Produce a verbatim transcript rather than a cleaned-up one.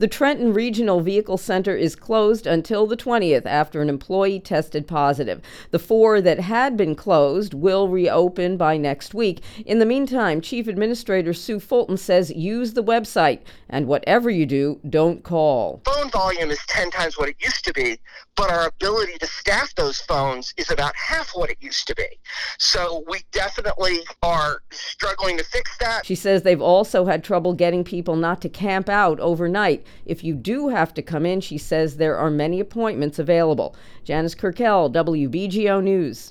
The Trenton Regional Vehicle Center is closed until the twentieth after an employee tested positive. The four that had been closed will reopen by next week. In the meantime, Chief Administrator Sue Fulton says use the website, and whatever you do, don't call. Phone volume is ten times what it used to be, but our ability to staff those phones is about half what it used to be. So we definitely are struggling to fix that. She says they've also had trouble getting people not to camp out overnight. If you do have to come in, she says there are many appointments available. Janice Kirkell, W B G O News.